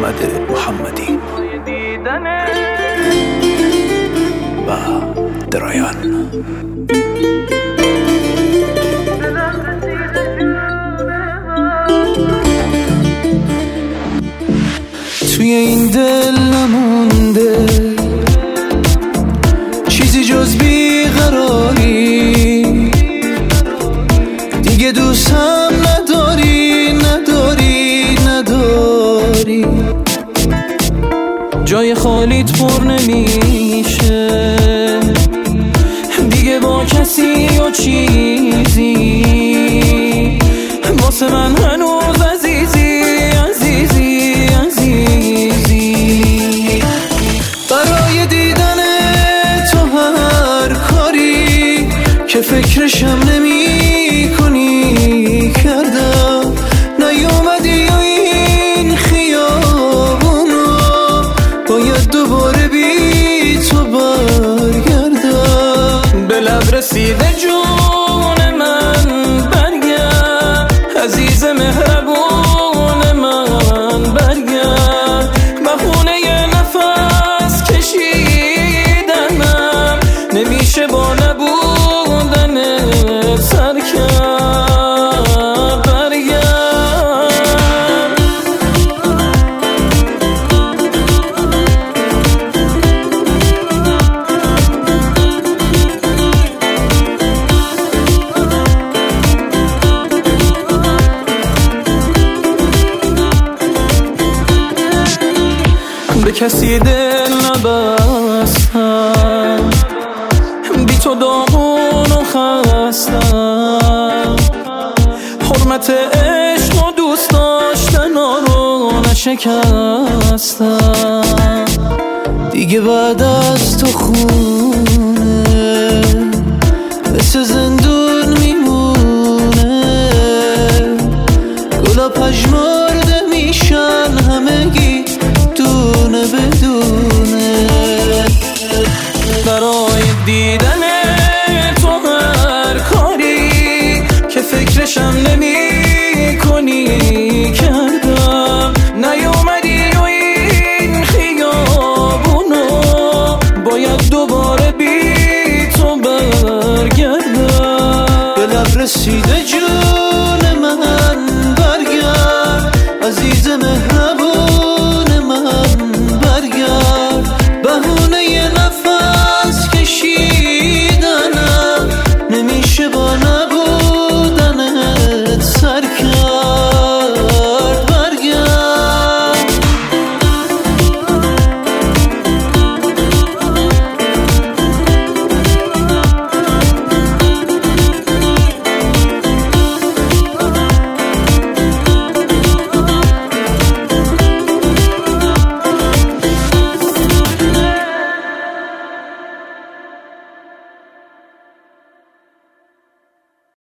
احمد محمدی و درایان. توی این دل نمونده چیزی جز بیقراری، دیگه دوستم نداری نداری نداری، جای خالیت پر نمیشه دیگه با کسی یا چیزی، واسه من هنوز عزیزی عزیزی عزیزی. برای دیدن تو هر کاری که فکرشم نمی کنی کردم، نیومدی و این خیابونو باید دوباره بی تو برگردم. به لب رسیده جون من برگرد، عزیز مهربون من برگرد، بهونه نفس کشیدنم نمیشه با نبودن سر کرد. برگرد. به کسی دل نبستم، بی تو داغون و خستم، حرمت عشق و دوست داشتن رو نشکستم. دیگه بعد از تو خونه مثل زندون میمونه، گلا پژمرده میشن همگی